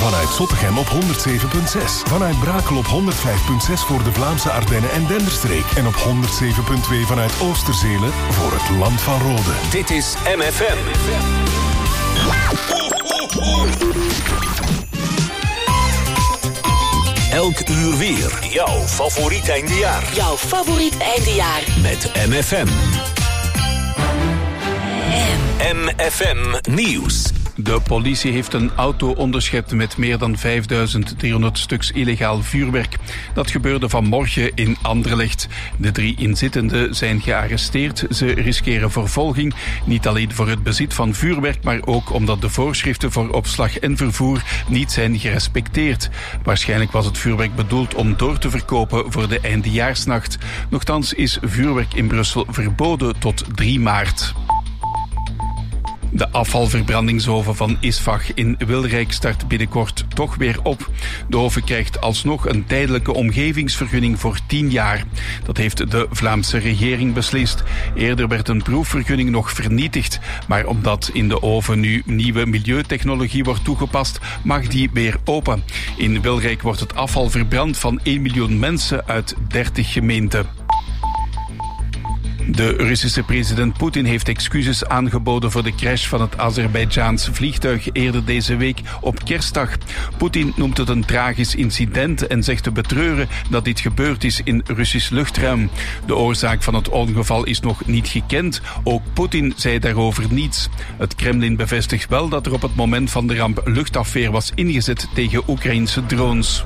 Vanuit Zottegem op 107.6. Vanuit Brakel op 105.6 voor de Vlaamse Ardennen en Denderstreek. En op 107.2 vanuit Oosterzele voor het Land van Rode. Dit is MFM. Elk uur weer. Jouw favoriet eindejaar. Jouw favoriet eindejaar. Met MFM. MFM Nieuws. De politie heeft een auto onderschept met meer dan 5300 stuks illegaal vuurwerk. Dat gebeurde vanmorgen in Anderlecht. De 3 inzittenden zijn gearresteerd. Ze riskeren vervolging, niet alleen voor het bezit van vuurwerk, maar ook omdat de voorschriften voor opslag en vervoer niet zijn gerespecteerd. Waarschijnlijk was het vuurwerk bedoeld om door te verkopen voor de eindejaarsnacht. Nochtans is vuurwerk in Brussel verboden tot 3 maart. De afvalverbrandingsoven van Isvach in Wilrijk start binnenkort toch weer op. De oven krijgt alsnog een tijdelijke omgevingsvergunning voor 10 jaar. Dat heeft de Vlaamse regering beslist. Eerder werd een proefvergunning nog vernietigd. Maar omdat in de oven nu nieuwe milieutechnologie wordt toegepast, mag die weer open. In Wilrijk wordt het afval verbrand van 1 miljoen mensen uit 30 gemeenten. De Russische president Poetin heeft excuses aangeboden voor de crash van het Azerbeidzjaans vliegtuig eerder deze week op Kerstdag. Poetin noemt het een tragisch incident en zegt te betreuren dat dit gebeurd is in Russisch luchtruim. De oorzaak van het ongeval is nog niet gekend. Ook Poetin zei daarover niets. Het Kremlin bevestigt wel dat er op het moment van de ramp luchtafweer was ingezet tegen Oekraïnse drones.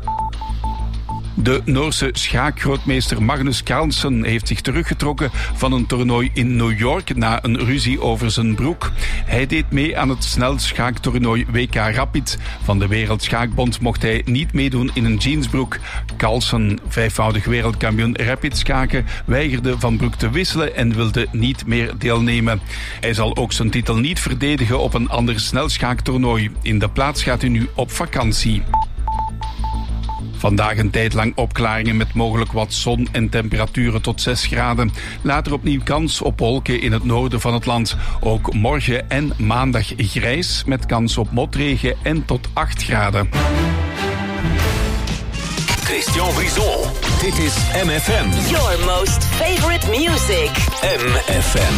De Noorse schaakgrootmeester Magnus Carlsen heeft zich teruggetrokken van een toernooi in New York na een ruzie over zijn broek. Hij deed mee aan het snelschaaktoernooi WK Rapid. Van de Wereldschaakbond mocht hij niet meedoen in een jeansbroek. Carlsen, 5-voudig wereldkampioen rapid schaken, weigerde van broek te wisselen en wilde niet meer deelnemen. Hij zal ook zijn titel niet verdedigen op een ander snelschaaktoernooi. In de plaats gaat hij nu op vakantie. Vandaag een tijd lang opklaringen met mogelijk wat zon en temperaturen tot 6 graden. Later opnieuw kans op wolken in het noorden van het land. Ook morgen en maandag grijs met kans op motregen en tot 8 graden. Christian Brison, dit is MFM. Your most favorite music. MFM.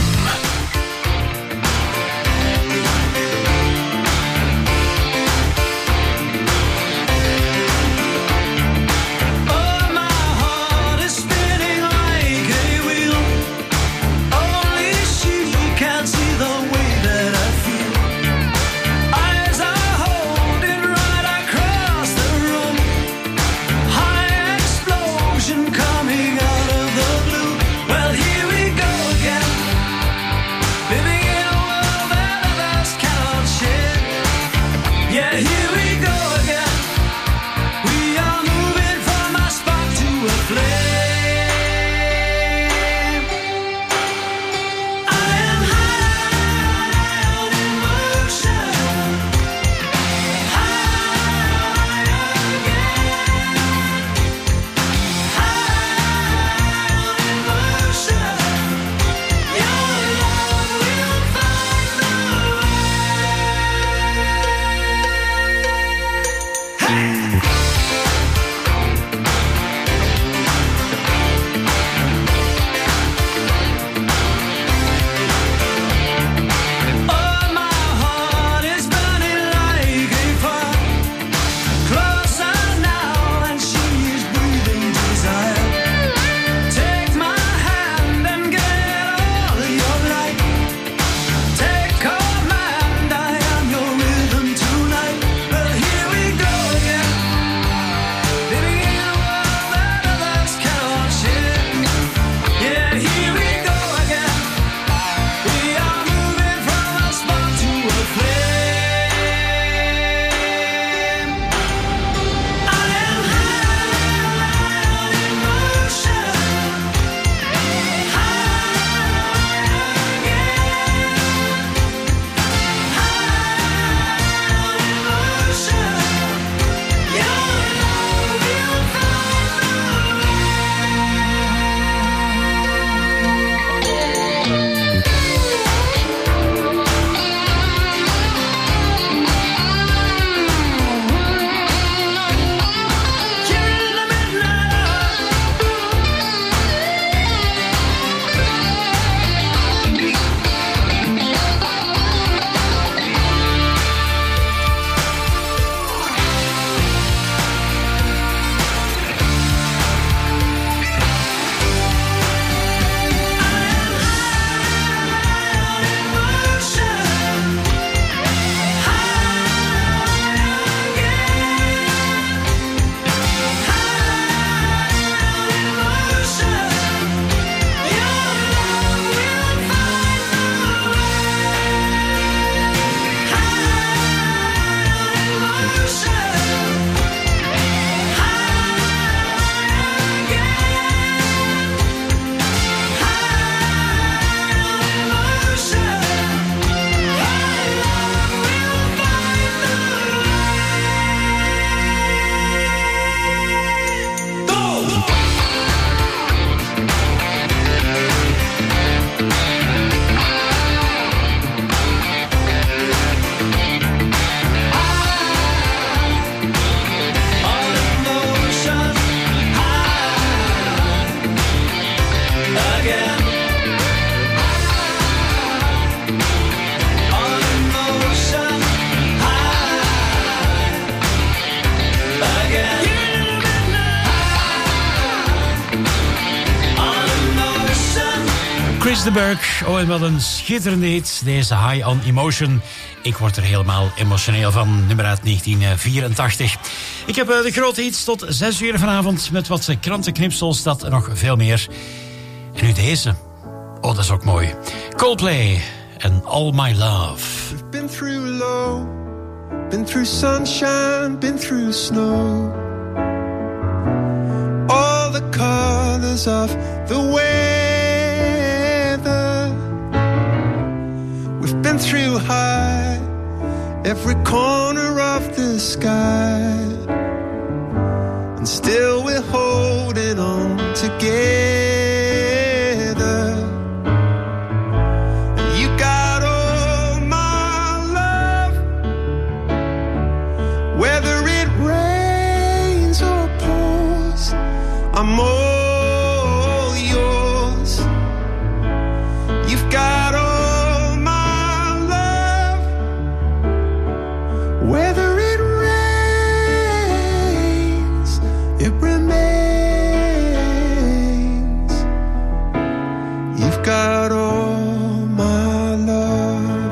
Chris de Burgh. Oh, en wat een schitterende hit. Deze High on Emotion. Ik word er helemaal emotioneel van. Nummer uit 1984. Ik heb de grote hits tot 6 uur vanavond. Met wat krantenknipsels, dat nog veel meer. En nu deze. Oh, dat is ook mooi. Coldplay en All My Love. We've been through low, been through sunshine, been through snow. All the colors of the weather. We've been through high, every corner of the sky. And still we're holding on together. And you got all my love, whether it rains or pours, I'm all yours. You've got all my love, whether it rains, it remains. You've got all my love.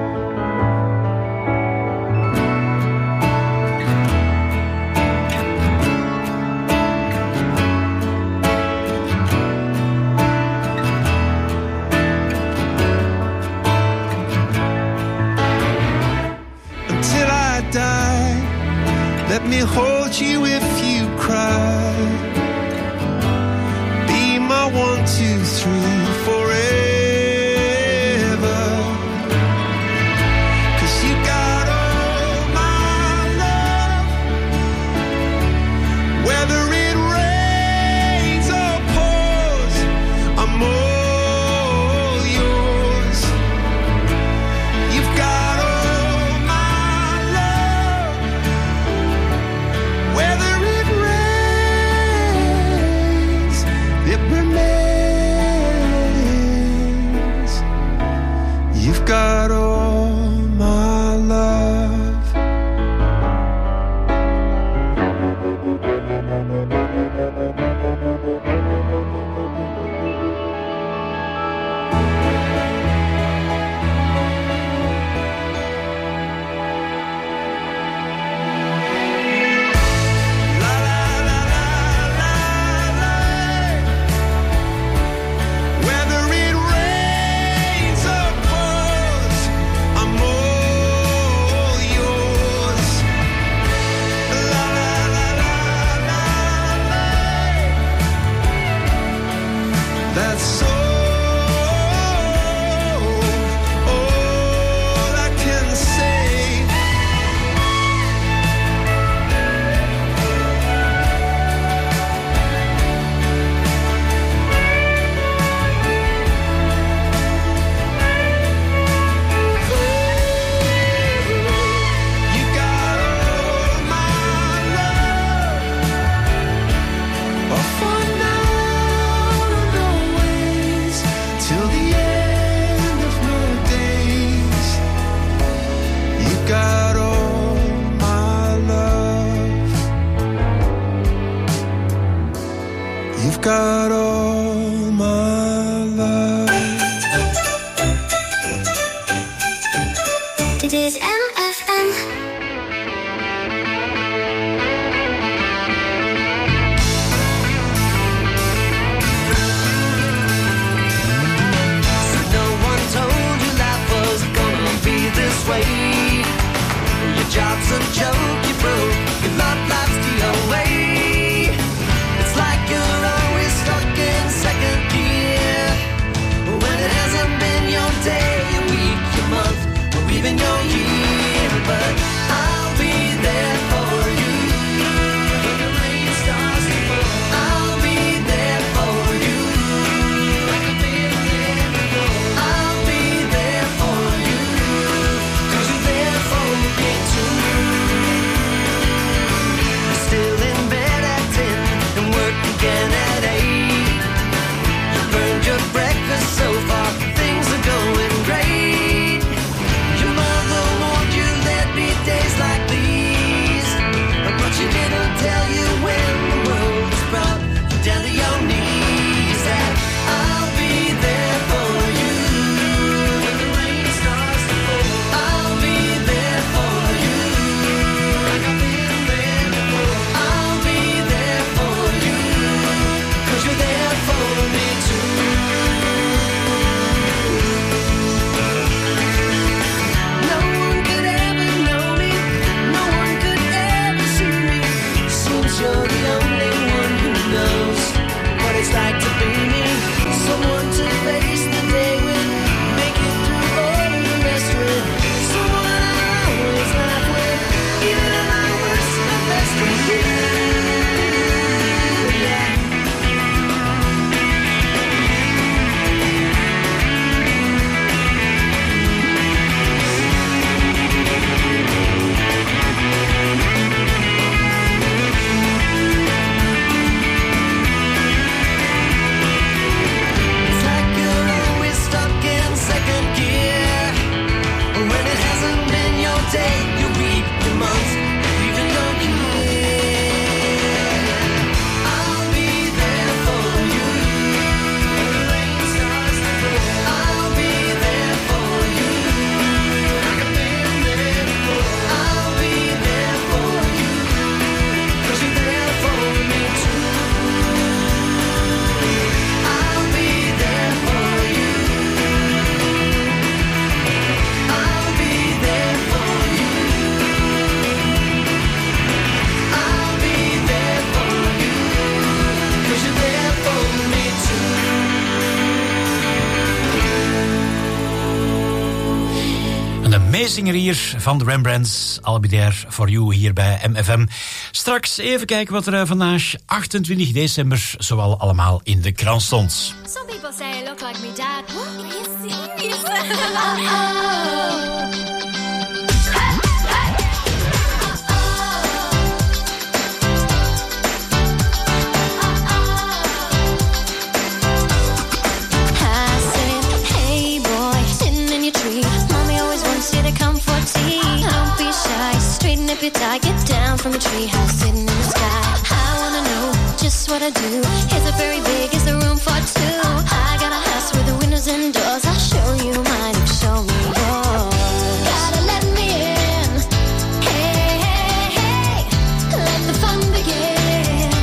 Until I die, let me hold you if you cry. Be my 1, 2, 3 forever. 'Cause you got all my love, whether it rains or pours, I'm all yours. You've got all my love, whether it rains, it remains. You've got all my love. La la la la la la. Whether it rains or pours, I'm all yours. La la la la la la. That's all I can say. You got all my love, oh, for now and always, till the end of my days. You got all my love. You've got all my love. Dit is LFM. No one told you life was gonna be this way. Your job's a joke, you broke. Your love life's the away. It's like you're always stuck meezinger hier van de Rembrandts. I'll be there for you hier bij MFM. Straks even kijken wat er vandaag 28 december zowel allemaal in de krant stond. Some people say I look like my dad. What? Are you serious? Up your tie, get down from a treehouse sitting in the sky. I wanna know just what I do. Is it very big? Is there room for two? I got a house with the windows and doors. I'll show you mine, you show me yours. Gotta let me in. Hey, hey, hey, let the fun begin.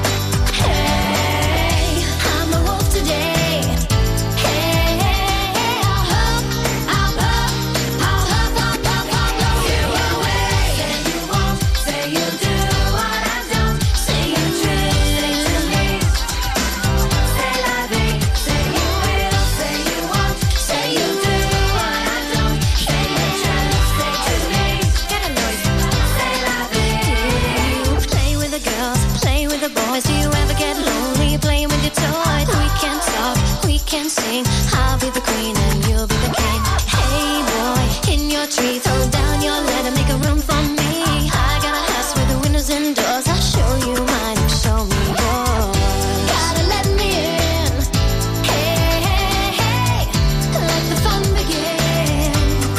Hey, I'm a wolf today. Hey, hey, hey, I'll huff, I'll huff, I'll huff, I'll huff, I'll blow you away. Say you'll do what I don't. Say you drift to me. Say la vie. Say you will. Say you won't. Say you'll do what I don't. Say you drift. Say to me. Get a noise. Say la vie. Do you play with the girls? Play with the boys? Do you ever get lonely playing with your toys? We can talk. We can sing. I'll be the queen and you'll be the king. Hey boy, in your tree, throw down your letter, make a room for me. And doors, I'll show you mine, you show me yours. Gotta let me in. Hey, hey, hey, let the fun begin.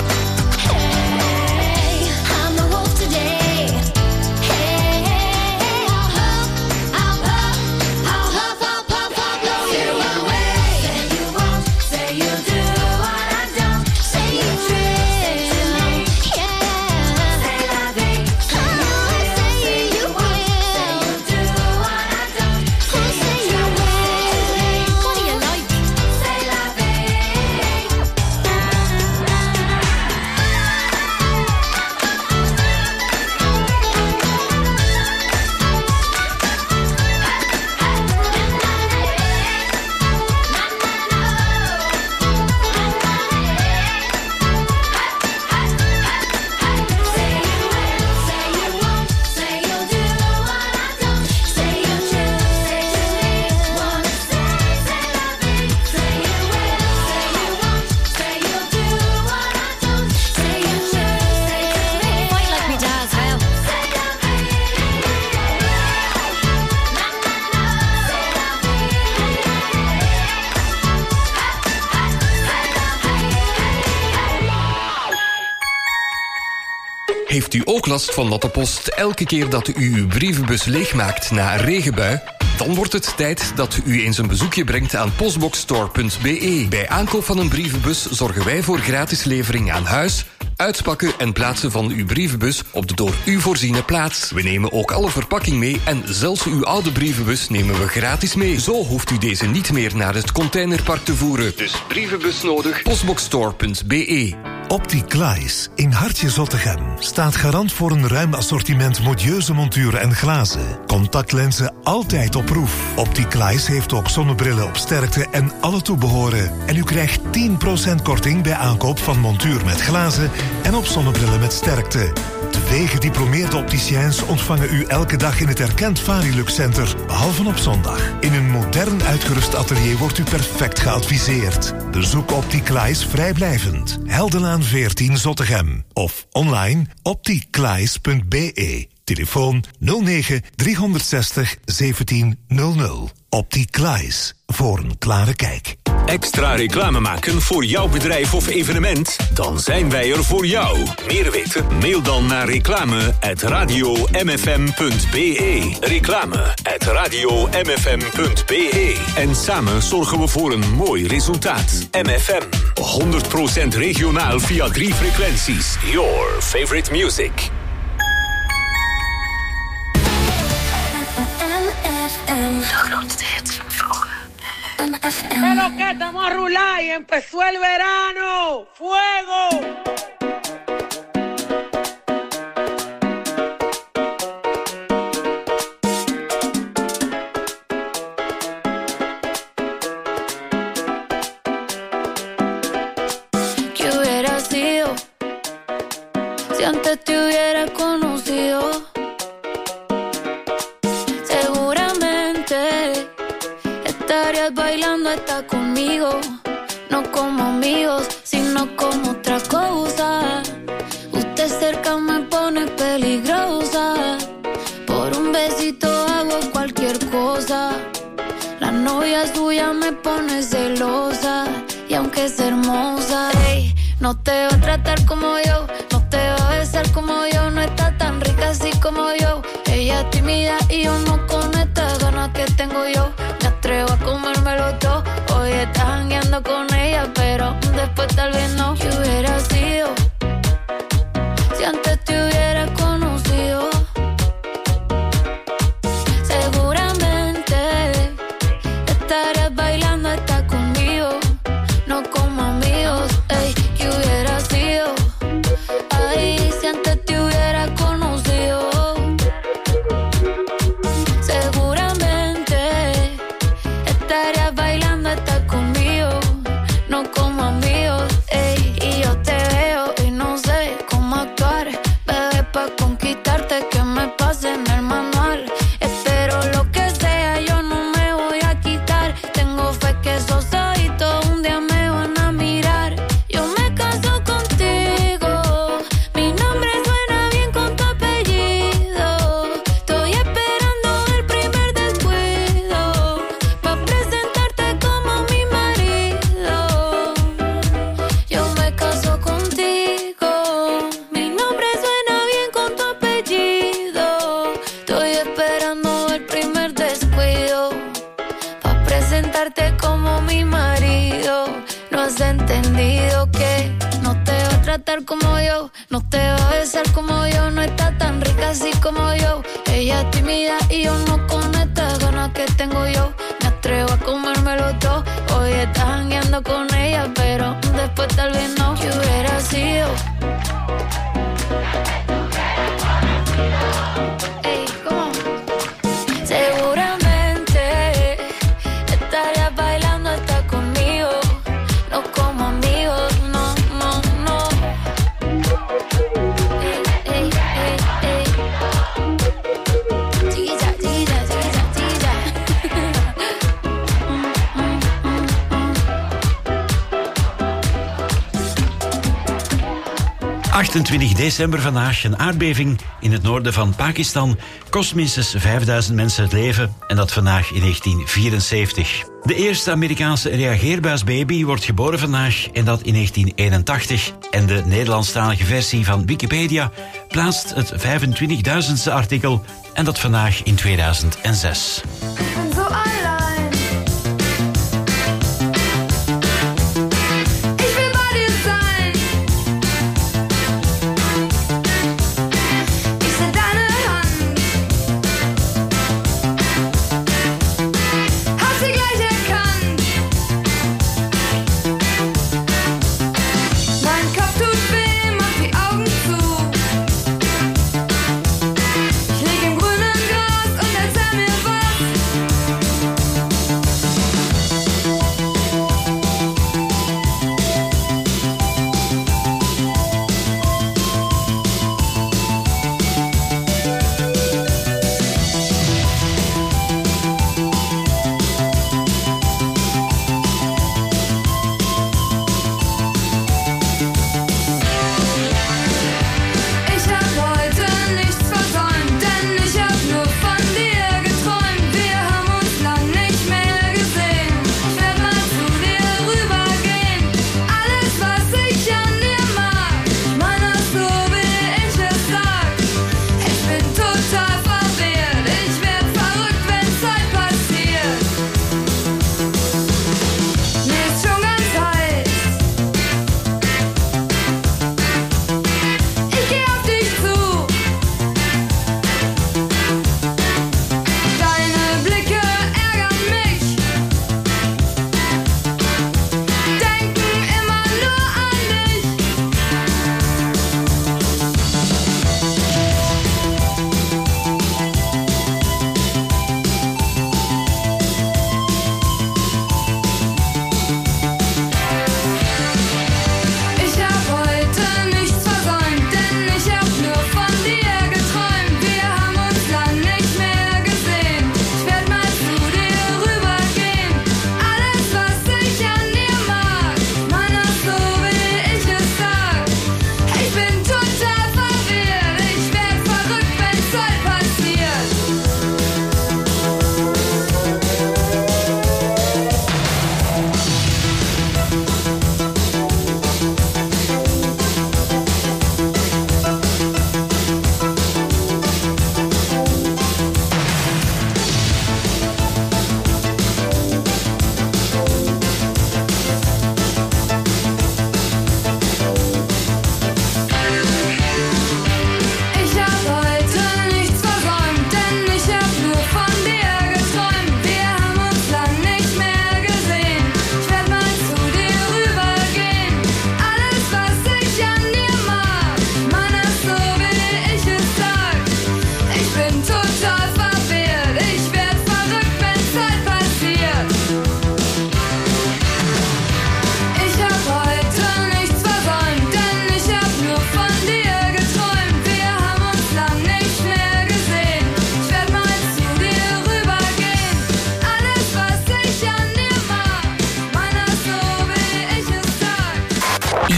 Hey, I'm the wolf today. Hey, hey, hey, I'll huff, I'll puff, I'll huff, I'll puff, I'll blow you away. Say you won't, say you'll do what I don't. Say you drift, yeah. Say la vie, say you will. Heeft u ook last van natte post elke keer dat u uw brievenbus leegmaakt na een regenbui? Dan wordt het tijd dat u eens een bezoekje brengt aan postboxstore.be. Bij aankoop van een brievenbus zorgen wij voor gratis levering aan huis, uitpakken en plaatsen van uw brievenbus op de door u voorziene plaats. We nemen ook alle verpakking mee en zelfs uw oude brievenbus nemen we gratis mee. Zo hoeft u deze niet meer naar het containerpark te voeren. Dus brievenbus nodig, postboxstore.be. Opticlies in Hartje Zottegem staat garant voor een ruim assortiment modieuze monturen en glazen. Contactlenzen altijd op proef. Opticlies heeft ook zonnebrillen op sterkte en alle toebehoren. En u krijgt 10% korting bij aankoop van montuur met glazen en op zonnebrillen met sterkte. 2 gediplomeerde opticiens ontvangen u elke dag in het erkend Varilux Center, behalve op zondag. In een modern uitgerust atelier wordt u perfect geadviseerd. Bezoek Opticlies vrijblijvend. Heldenlaan 14 Zottegem. Of online opticlies.be. Telefoon 09 360 1700. Opticlies. Voor een klare kijk. Extra reclame maken voor jouw bedrijf of evenement? Dan zijn wij er voor jou. Meer weten? Mail dan naar reclame@radiomfm.be. Reclame@radiomfm.be. En samen zorgen we voor een mooi resultaat. MFM. 100% regionaal via 3 frequenties. Your favorite music. De grootste hits van vroeger. Pero que estamos a rular y empezó el verano. ¡Fuego! ¿Qué hubiera sido estarías bailando está conmigo. No como amigos, sino como otra cosa. Usted cerca me pone peligrosa. Por un besito hago cualquier cosa. La novia suya me pone celosa. Y aunque es hermosa, ey, no te va a tratar como yo, no te va a besar como yo. No está tan rica así como yo. Ella es tímida y yo no con estas ganas que tengo yo. Me atrevo a comérmelo todo. Hoy estás jangueando con ella, pero después tal vez no. ¿Qué hubiera sido si antes te hubiera conocido? Seguramente estarías bailando hasta conmigo. No como amigos, ey, ¿qué hubiera sido? Ay, si antes te hubiera conocido. Seguramente estarías bailando hasta conmigo. No como amigos, ey, y yo te veo y no sé cómo actuar. Bebé, pa' conquistarte que me pase en el manual. Espero lo que sea, yo no me voy a quitar. Tengo fe que esos ojitos un día me van a mirar. Yo me caso contigo, mi nombre suena bien con tu apellido. Estoy esperando el primer descuido pa' presentarte como mi marido. Yo me caso contigo, mi nombre suena bien con tu apellido. Estoy esperando el primer descuido pa' presentarte como mi marido. No has entendido que no te va a tratar como yo, no te va a besar como yo. No está tan rica así como yo. Ella es tímida y yo no con estas ganas que tengo yo. Me atrevo a comérmelo todo. Hoy estás jangueando con ella, pero después tal vez no. ¿Qué hubiera sido? Ey, ¿cómo? Seguramente estarías bailando hasta conmigo. No como amigos, no, no, no. Ey, ey, ey, ey. Chiquilla, chiquilla, chiquilla, chiquilla. 28 december vandaag. Een aardbeving in het noorden van Pakistan kost minstens 5000 mensen het leven. En dat vandaag in 1974. De eerste Amerikaanse reageerbuisbaby wordt geboren vandaag en dat in 1981. En de Nederlandstalige versie van Wikipedia plaatst het 25.000ste artikel en dat vandaag in 2006. So allein. Ich will bei dir sein. Ich seh deine Hand. Hab sie gleich erkannt. Mein Kopf tut weh, mach die Augen zu. Ich lieg im grünen Gras und erzähl mir was.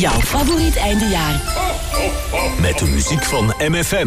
Jouw favoriet eindejaar. Met de muziek van MFM.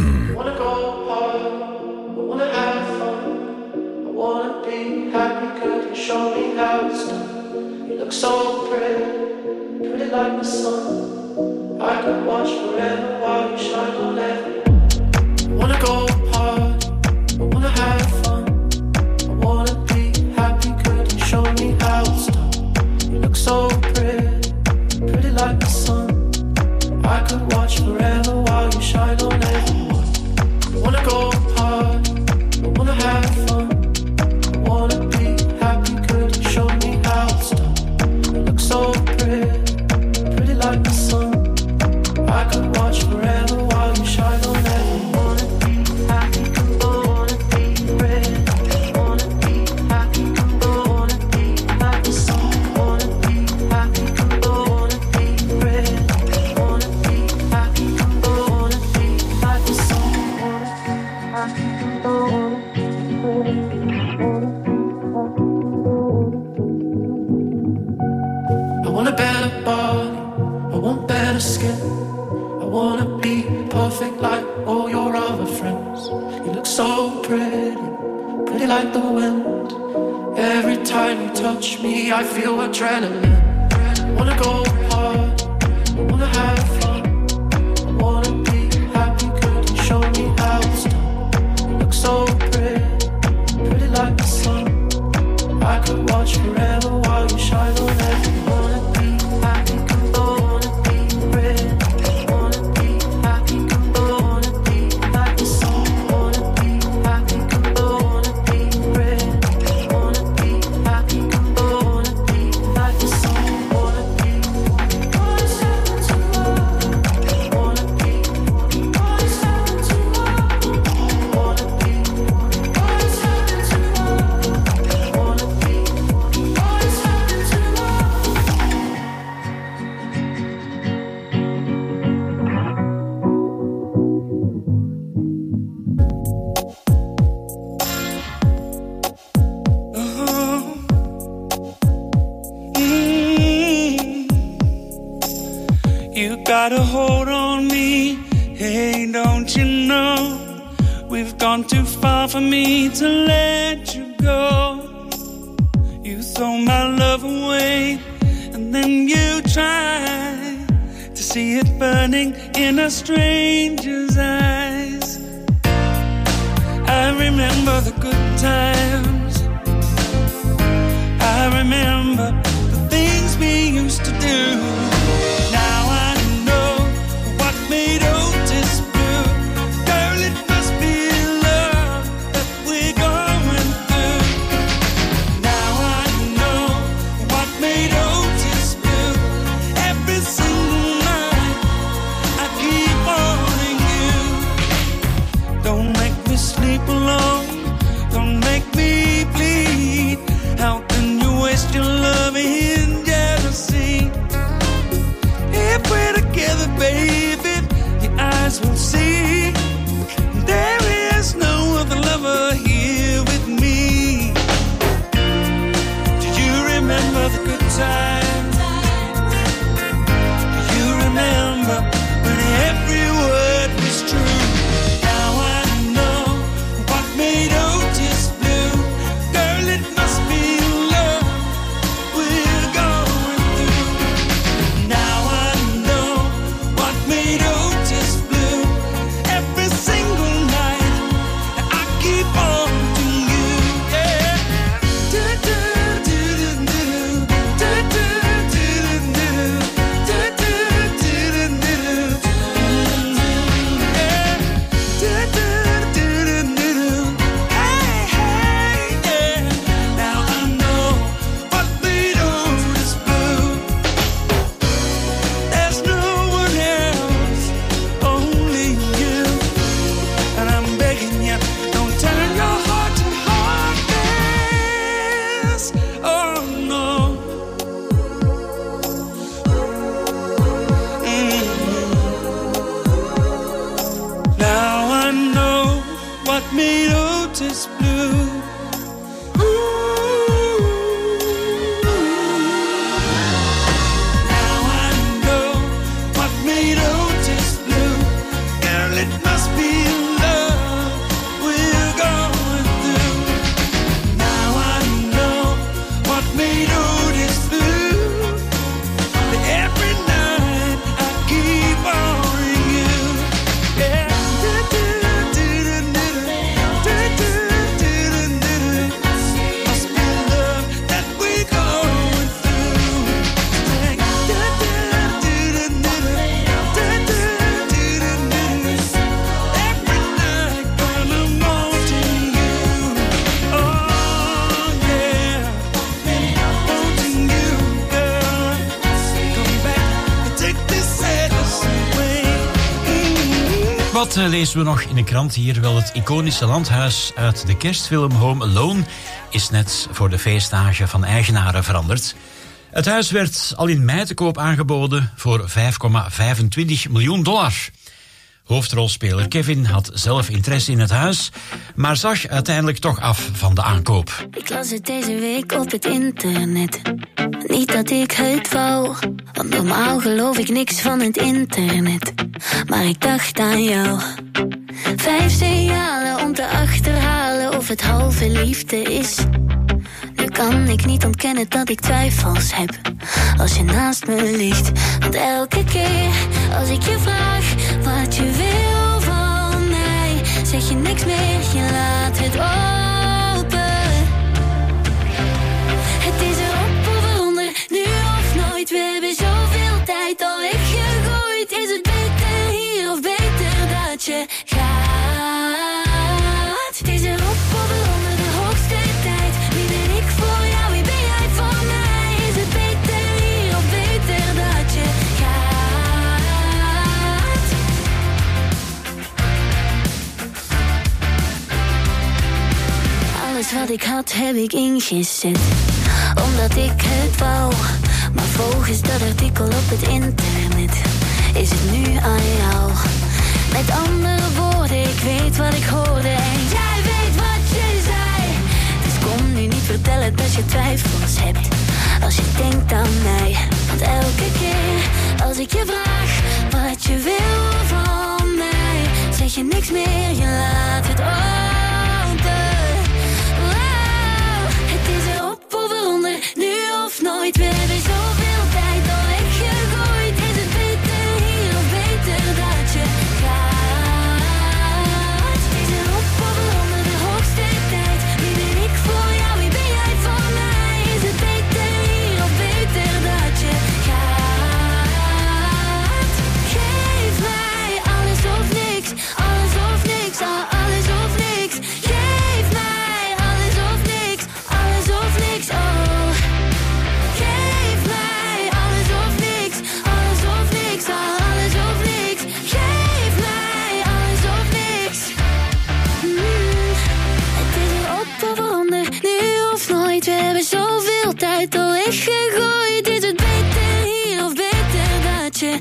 Show me how it's done. You look so pretty, pretty like the sun. I could watch forever while you shine on everyone. I wanna go hard, I wanna have fun. I wanna be happy, could you show me how it's done? You look so pretty, pretty like the sun. I could watch forever while you shine on everyone. I wanna go hard, I wanna have fun. I wanna be happy, could you show me how it's done? You look so pretty, pretty like the sun. I could watch forever while you shine on everyone. Wanna be happy, wanna be pretty. Wanna be happy, wanna be like the sun. Wanna be happy, wanna be pretty. Wanna be happy, wanna be like the sun. Wanna be happy, wanna be pretty. I want a better body, I want better skin. I wanna be perfect like all your other friends. You look so pretty, pretty like the wind. Every time you touch me, I feel adrenaline. I wanna go hard, I wanna have fun. I wanna be happy, could you show me how it's done? You look so pretty, pretty like the sun. I could watch forever while you shine on everyone. Wanna be happy, wanna be pretty. Wanna be happy, wanna be like the sun. Wanna be happy, wanna be pretty. Wanna be happy, wanna be like the sun. Wanna be, wanna step into love. Wanna be, wanna step into love. Wanna be, wanna step into love. Wanna be, wanna step into love. You got a hold on me, hey, don't you know? We've gone too far for me to let you go. You throw my love away, and then you try to see it burning in a stranger's eyes. I remember the good times, I remember the things we used to do. Now I know what made Otis blue. Girl, it must be love that we're going through. Now I know what made Otis blue. Every single night I keep wanting you. Don't make me sleep alone, don't make me bleed. How can you waste your love in jealousy? If we're together, baby, your eyes will see there is no other lover here with me. Do you remember the good times? Do you remember when every word was true? Now I know what made Otis blue. Girl, it must be love we're going through. Now I know what made Otis blue. Every single night I keep on to you, yeah. Do do do do do do do do do do do do yeah. Do do do do hey hey yeah. Now I know what made Otis blue. There's no one else, only you. And I'm begging you, don't turn your heart to hardness. Oh no. Now I know what made Otis blue. Now I know Wat lezen we nog in de krant hier? Wel, het iconische landhuis uit de kerstfilm Home Alone is net voor de feestdagen van eigenaren veranderd. Het huis werd al in mei te koop aangeboden voor $5,25 miljoen. Hoofdrolspeler Kevin had zelf interesse in het huis, maar zag uiteindelijk toch af van de aankoop. Ik las het deze week op het internet. Niet dat ik het wou, want normaal geloof ik niks van het internet. Maar ik dacht aan jou. 5 signalen om te achterhalen of het halve liefde is. Nu kan ik niet ontkennen dat ik twijfels heb als je naast me ligt. Want elke keer als ik je vraag wat je wil van mij, zeg je niks meer, je laat het open. Het is erop of eronder, nu of nooit. We hebben zoveel tijd al weggegooid. Is het beter hier of beter dat je gaat? Het is erop of eronder, de hoogste tijd. Wie ben ik voor jou, wie ben jij voor mij? Is het beter hier of beter dat je gaat? Alles wat ik had heb ik ingezet, omdat ik het wou. Maar volgens dat artikel op het internet is het nu aan jou. Met andere woorden, ik weet wat ik hoorde en jij weet wat je zei. Dus kom nu niet vertellen dat je twijfels hebt als je denkt aan mij. Want elke keer als ik je vraag wat je wil van mij, zeg je niks meer, je laat het open. Wow, het is erop of eronder, nu of nooit. We hebben zoveel tijd al weggegooid. Is het beter hier of beter dat je gaat? Het is erop of eronder, de hoogste tijd. Wie ben ik voor jou, wie ben jij voor mij? Is het beter hier of beter dat je gaat? Geef mij alles of niks, alles of niks, alles of niks. Geef mij alles of niks, alles of niks, oh. Geef mij alles of niks, alles of niks, alles of niks. Geef mij alles of niks. Het is erop of eronder, nu of nooit. We hebben zoveel tijd al weggegooid. Is het beter hier of beter dat je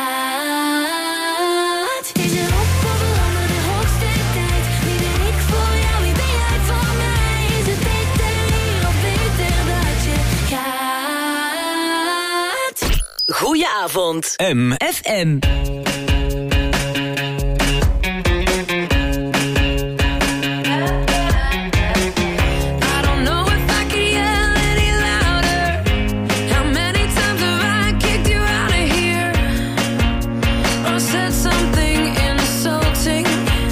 gaat? Het is erop of eronder, de hoogste tijd. Wie ben ik voor jou, wie ben jij voor mij? Is het beter hier of beter dat je gaat? Goedenavond. MFM. I don't know if I could yell any louder. How many times have I kicked you out of here? Or said something insulting?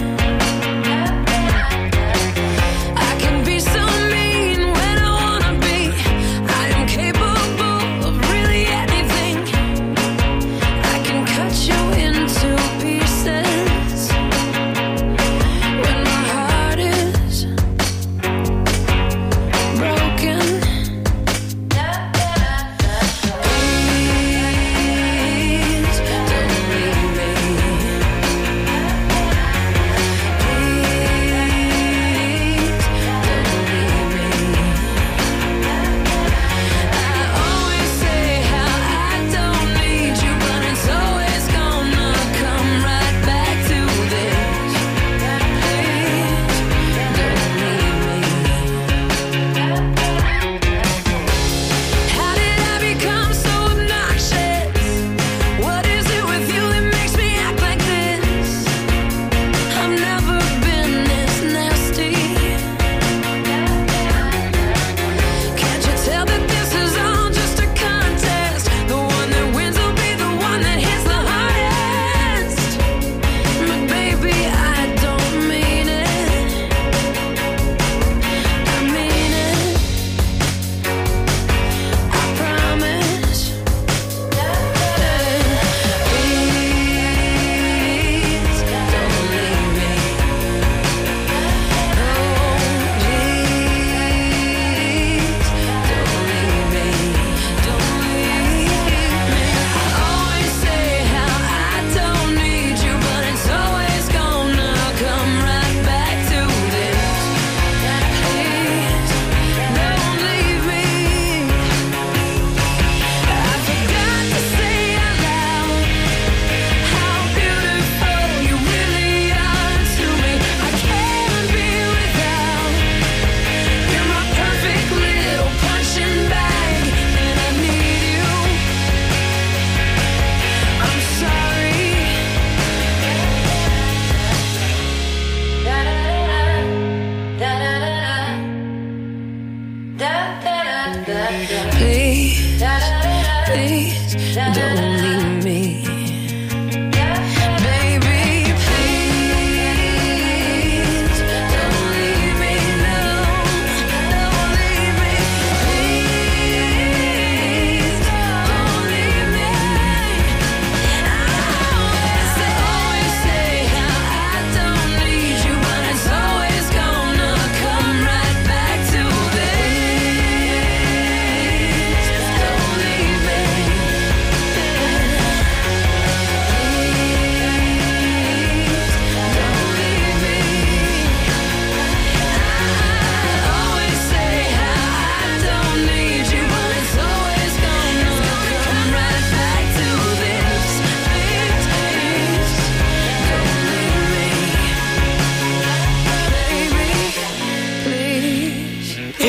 I can be so mean when I wanna be. I am capable of really anything. I can cut you in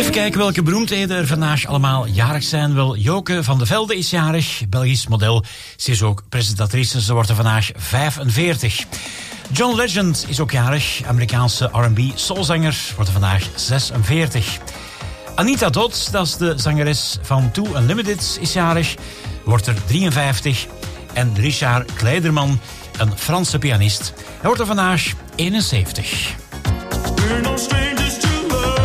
Even kijken welke beroemdheden er vandaag allemaal jarig zijn. Wel, Joke van de Velde is jarig, Belgisch model. Ze is ook presentatrice, ze wordt er vandaag 45. John Legend is ook jarig, Amerikaanse R&B soulzanger, wordt er vandaag 46. Anita Dodd, dat is de zangeres van Too Unlimited, is jarig, wordt er 53. En Richard Kleiderman, een Franse pianist, hij wordt er vandaag 71. We're no strangers to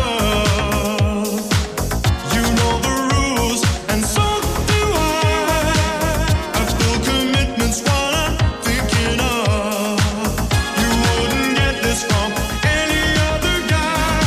love. You know the rules, and so do I. I've still commitments while I'm thinking of. You wouldn't get this from any other guy.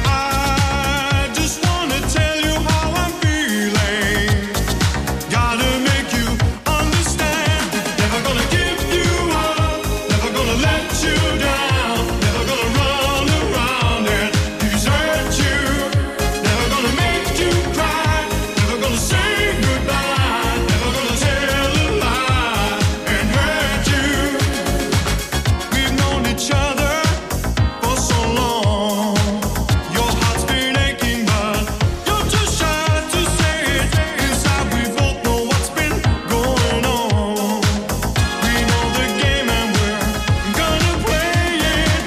I just wanna tell you how I'm feeling. Gotta make you understand. Never gonna give you up. Never gonna let you down. Never gonna run around and desert you. Never gonna make you cry. Never gonna say goodbye. Never gonna tell a lie and hurt you. We've known each other for so long. Your heart's been aching, but you're too shy to say it. Inside we both know what's been going on. We know the game and we're gonna play it.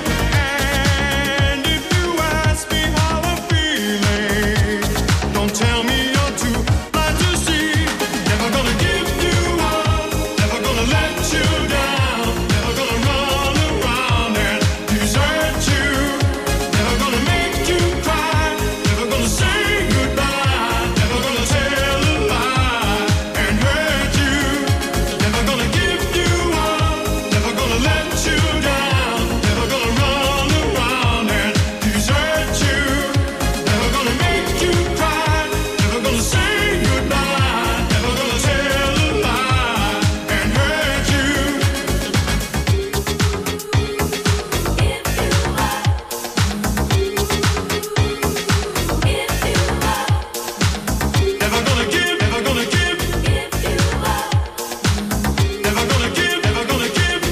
And if you ask me how I'm feeling, don't tell me you're too blind to see. Never gonna give you up. Never gonna let you down. Never gonna run around and desert you. Never gonna make you cry. Never gonna say goodbye. Never gonna tell a lie and hurt you. Never gonna give you up. Never gonna let you down. Never gonna run around and desert you. Never gonna make you cry. Never gonna say goodbye. Never gonna tell a lie and hurt you. Never gonna give, never gonna give. Never gonna give, never gonna give.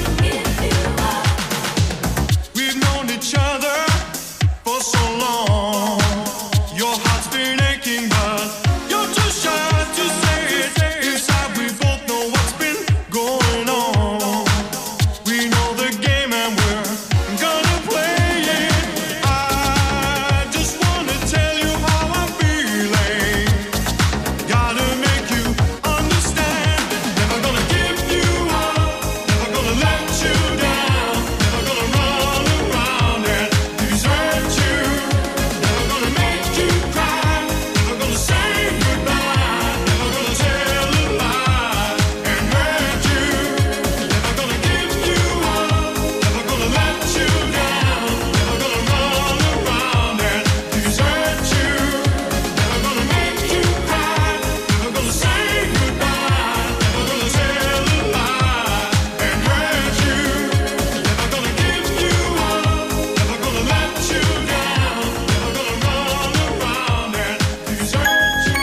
We've known each other for so long. Your heart's been aching, but you're too shy to say it. Inside we both know what's been going on. We know the game and we're gonna play it. I just wanna tell you how I'm feeling. Gotta make you understand. Never gonna give you up. Never gonna let you down. Never gonna run around and desert you. Never gonna make you cry. Never gonna say goodbye. Never gonna tell a lie and hurt you. Never gonna give you up. Never gonna let you down. Never gonna run around and desert you. Never gonna make you cry. Never gonna say goodbye. Never gonna tell a lie and hurt you. Never gonna give you up. Never gonna let you down. Never gonna run around and desert you.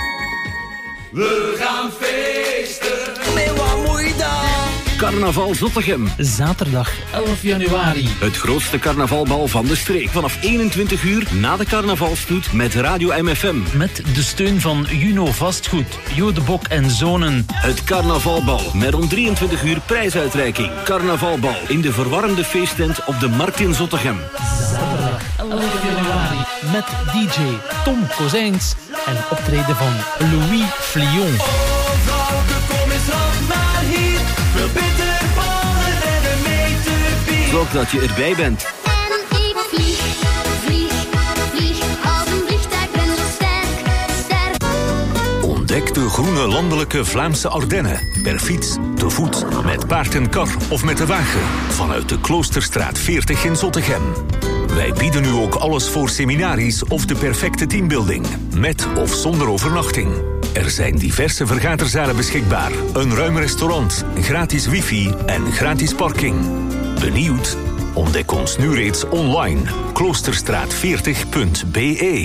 We gaan feesten. Nee, wat moet je dan? Carnaval Zottegem. Zaterdag 11 januari. Het grootste carnavalbal van de streek. Vanaf 21 uur na de carnavalstoet met Radio MFM. Met de steun van Juno Vastgoed, Jo de Bok en Zonen. Het carnavalbal met rond 23 uur prijsuitreiking. Carnavalbal in de verwarmde feesttent op de Markt in Zottegem. Zaterdag 11 januari. Met DJ Tom Kozijns en optreden van Louis Flion. Kom eens af naar hier. Veel bitterballen en een meter bier. Zorg dat je erbij bent. En ik vlieg, vlieg, vlieg. Als een vliegtuig ben zo sterk, sterk. Ontdek de groene landelijke Vlaamse Ardennen. Per fiets, te voet, met paard en kar of met de wagen. Vanuit de Kloosterstraat 40 in Zottegem. Wij bieden u ook alles voor seminaries of de perfecte teambuilding. Met of zonder overnachting. Er zijn diverse vergaderzalen beschikbaar. Een ruim restaurant, gratis wifi en gratis parking. Benieuwd? Ontdek ons nu reeds online. Kloosterstraat40.be.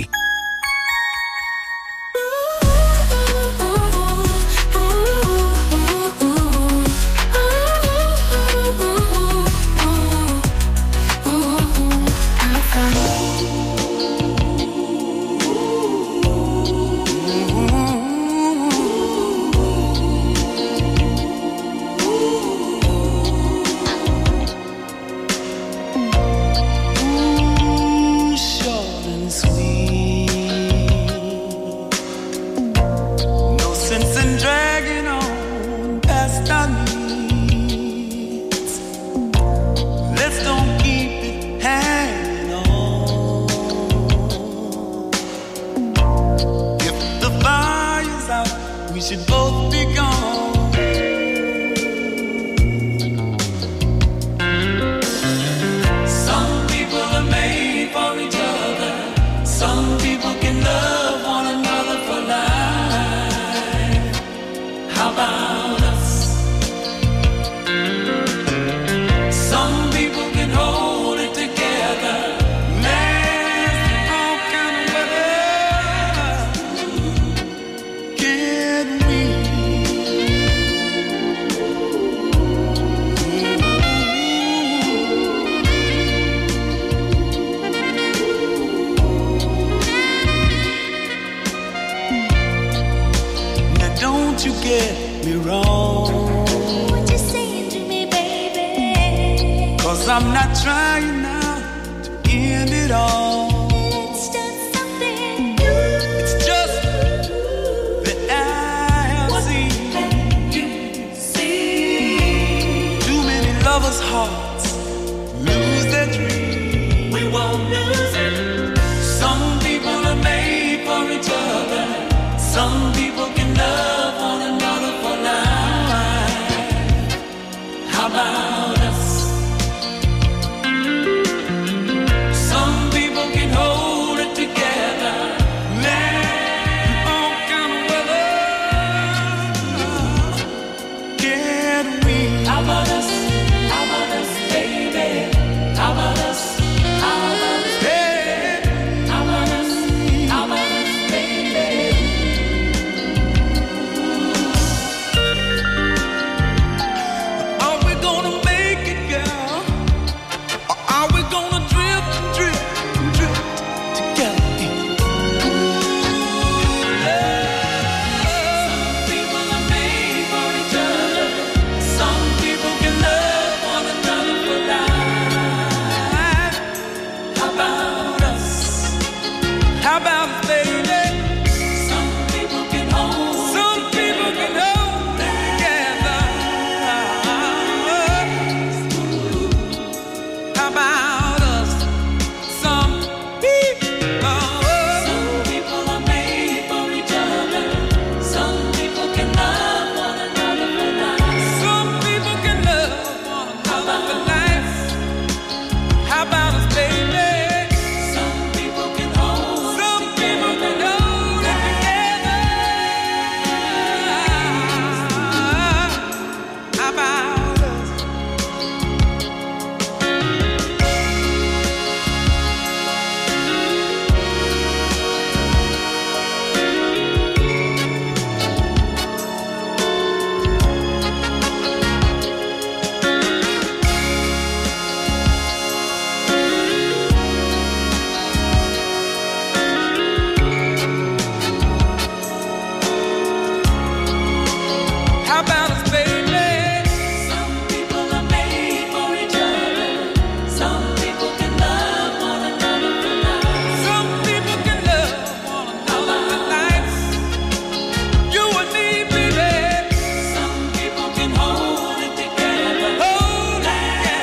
should both be gone. Some people are made for each other. Some people can love one another for life. How about us? Some people can hold it together. Last all kind of weather. Can we? Now don't you get me wrong. What you saying to me, baby? 'Cause I'm not trying now to end it all. It's just something new. It's just that I have seen too many lovers' hearts lose their dreams. We won't lose it. Some people are made for each other. Some people can love one another for life. How about us? Some people can hold it together. Let all kind of weather. Can we? How about us? How about us, baby? How about us? How about us, baby? How about us? How about us, baby? Are we gonna make it, girl? Or are we gonna drift and drift and drift together? Some people are made for each other. Some people can love one another for life. How about us? How about us, baby? Some people can hold. Some people can hold together. How about us? Some people are made for each other. Some people can love one another for life. Some people can love one another for life. How about us, baby? Some people can hold. Some people can hold it together. How about us? How about us, baby? Some people are made for each other. Some people can love one another for life. Some people can love one another for life. You and me, baby. Some people can hold it together. Hold it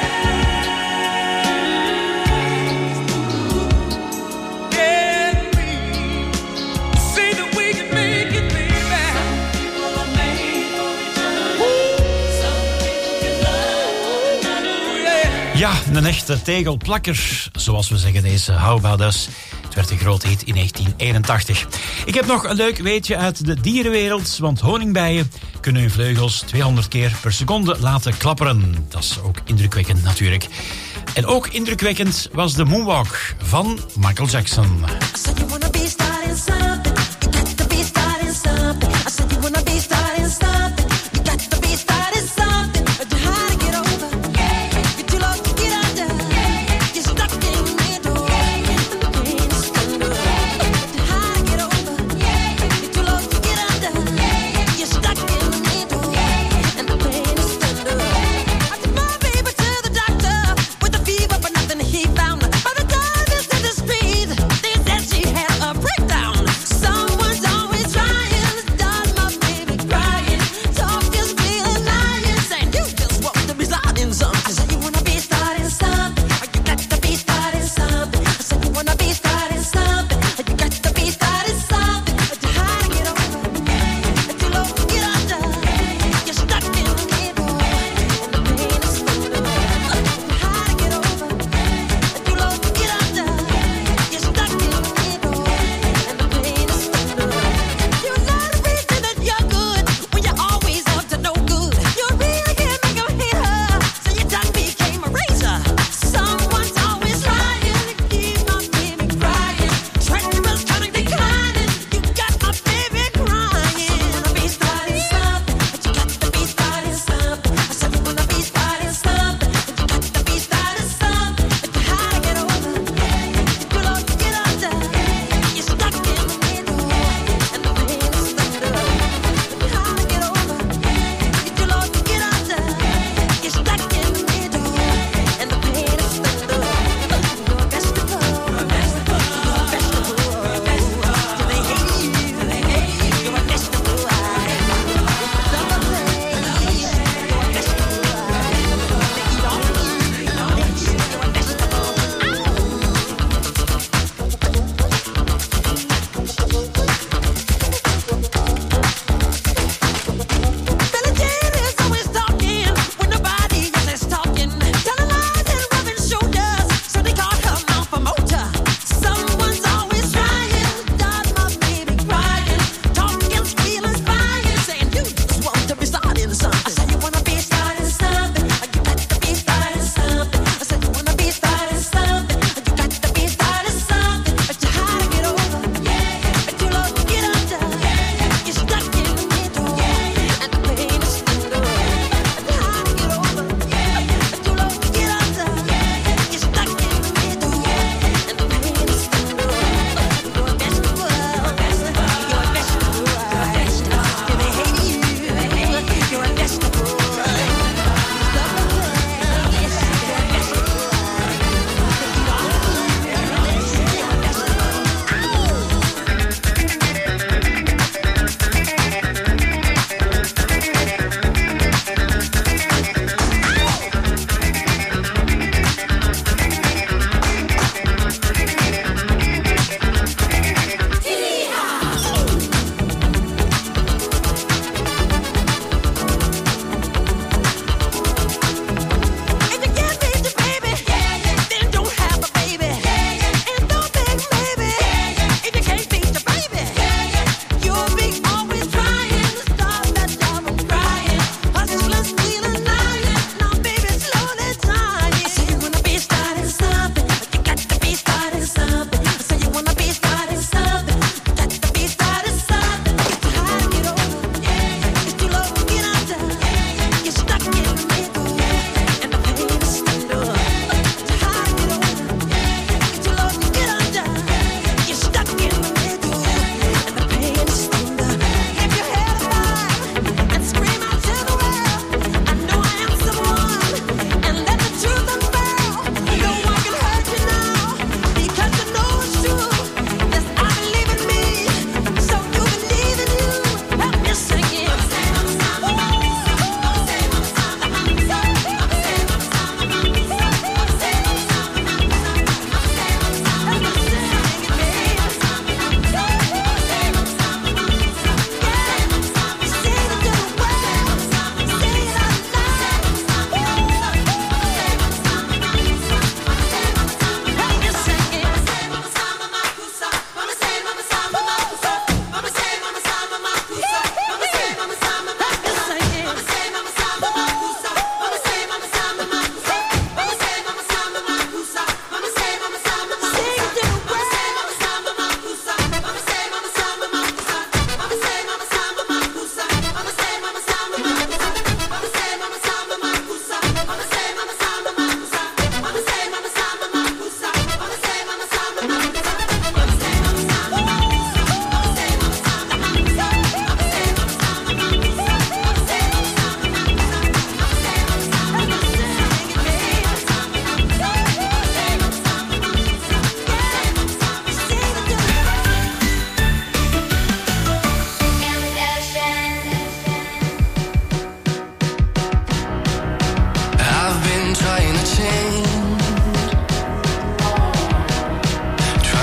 together. Can we see that we can make it, baby? Some people are made for each other. Some people can love one another. Yeah. Ja, een echte tegelplakker, zoals we zeggen, deze How About Us. Het werd een groot hit in 1981. Ik heb nog een leuk weetje uit de dierenwereld, want honingbijen kunnen hun vleugels 200 keer per seconde laten klapperen. Dat is ook indrukwekkend natuurlijk. En ook indrukwekkend was de moonwalk van Michael Jackson. said you wanna be starting something. You got to be starting something. I said you wanna be starting something. You got to be starting something. But you hard to get over. You're too low to get under. You're stuck in the middle. And the pain is thunder. But you hard to get over. You're too low to get under. You're stuck in the middle. And the pain is thunder. I took my baby to the doctor with a fever, but nothing he found. By the time it's in the street, they said she had a breakdown. Someone's always trying to start my baby crying.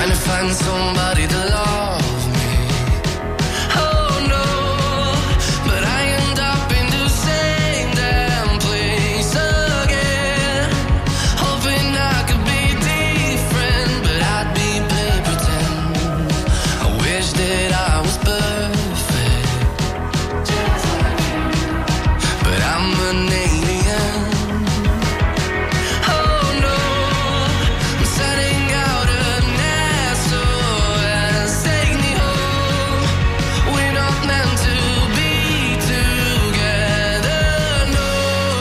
trying to find somebody to love me. Oh no, but I end up in the same damn place again. Hoping I could be different, but I'd be play pretend. I wish that I was perfect, but I'm an alien. Oh no, I'm setting out an SOS. Take me home. We're not meant to be together, no.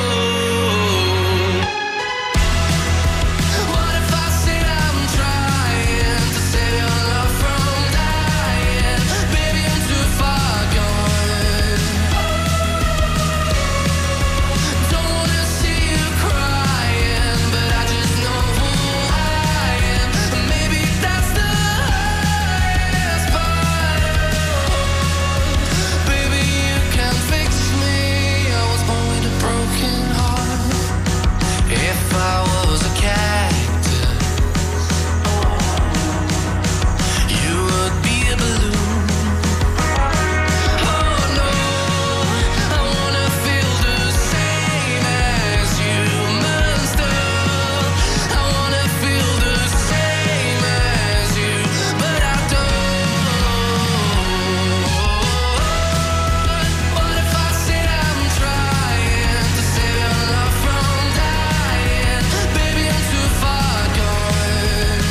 What if I said I'm trying to save your love from dying? Baby, I'm too far gone. Don't wanna see you crying, but I just know who I am. Maybe that's the hardest part. Baby, you can fix me. I was born with a broken heart. If I was a cactus, you would be a balloon. Oh no, I wanna feel the same as humans do. I wanna feel the same as you, but I don't. What if I said I'm trying to save your love from dying? Baby, I'm too far gone.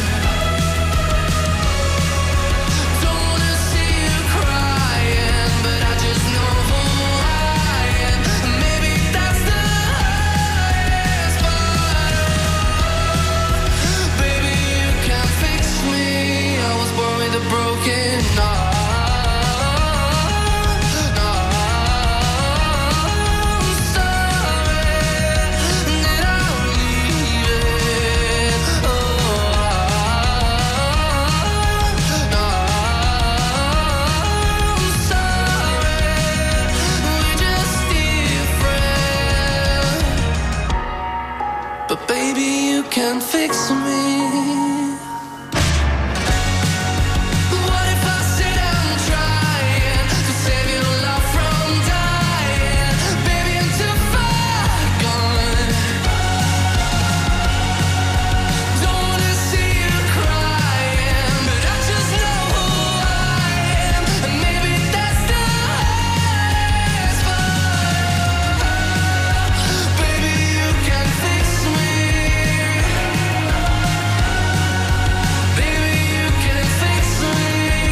Don't wanna see you crying, but I just know who I am. Maybe that's the hardest part. Baby, you can fix me. I was born with a broken heart. I'm sorry that I'm leaving. I'm sorry, we're just different. But baby, you can fix me. What if I said I'm trying to save your love from dying? Baby, I'm too far gone. Don't wanna see you crying, but I just know who I am. And maybe that's the hardest part. Baby, you can fix me. Baby, you can fix me.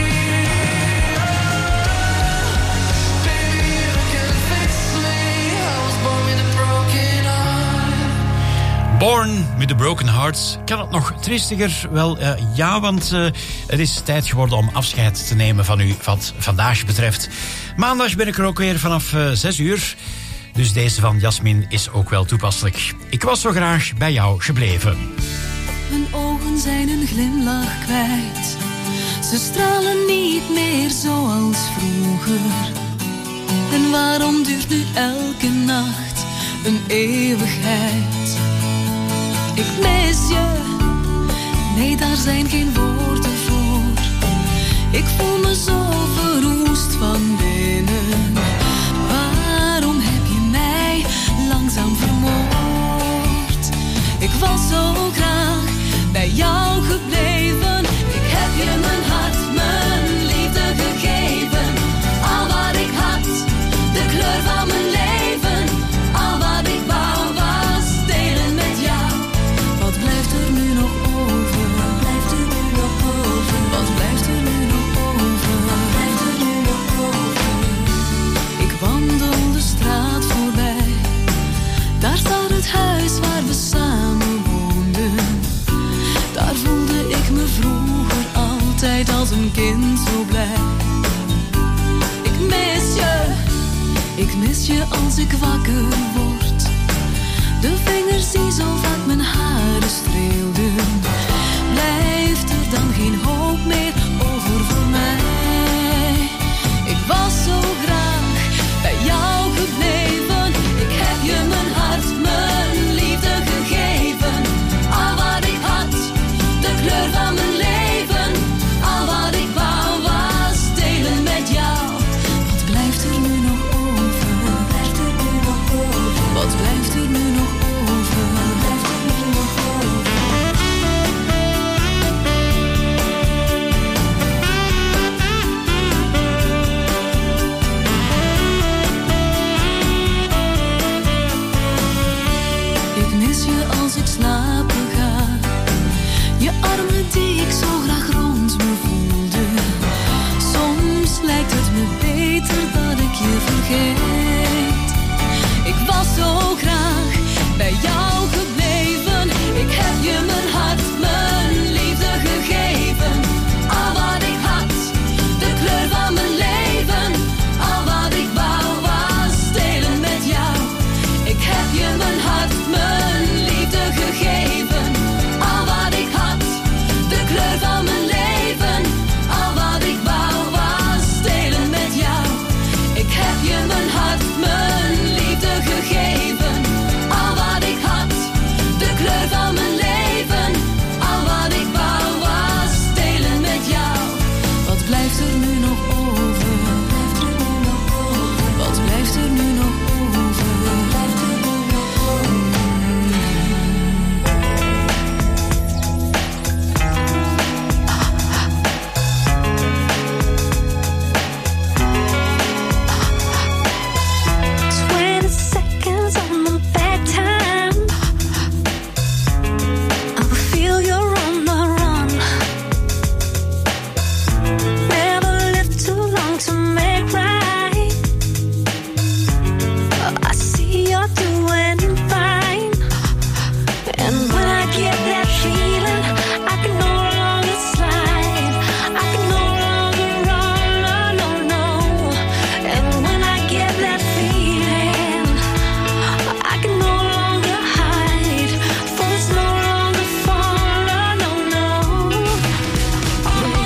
Baby, you can fix me. I was born with a broken heart. Born with a Broken Heart. Kan het nog triestiger? Wel, ja, want het is tijd geworden om afscheid te nemen van u wat vandaag betreft. Maandag ben ik er ook weer vanaf 6 uur. Dus deze van Jasmin is ook wel toepasselijk. Ik was zo graag bij jou gebleven. Mijn ogen zijn een glimlach kwijt. Ze stralen niet meer zoals vroeger. En waarom duurt nu elke nacht een eeuwigheid? Ik mis je, nee, daar zijn geen woorden voor. Ik voel me zo verroest van binnen. Waarom heb je mij langzaam vermoord? Ik was zo graag bij jou gebleven. Ik heb je mijn hart, mijn liefde gegeven. Al wat ik had, de kleur van mijn leven. Al wat ik wou was delen met jou. Wat blijft er nu nog over? Wat blijft er nu nog over? Wat blijft er nu nog over? Wat blijft er nu nog over? Ik wandel de straat voorbij. Daar staat het huis waar we samen woonden. Daar voelde ik me vroeger altijd als een kind zo blij. Ik mis je als ik wakker word. De vingers die zo vaak mijn haren streelden. Blijft er dan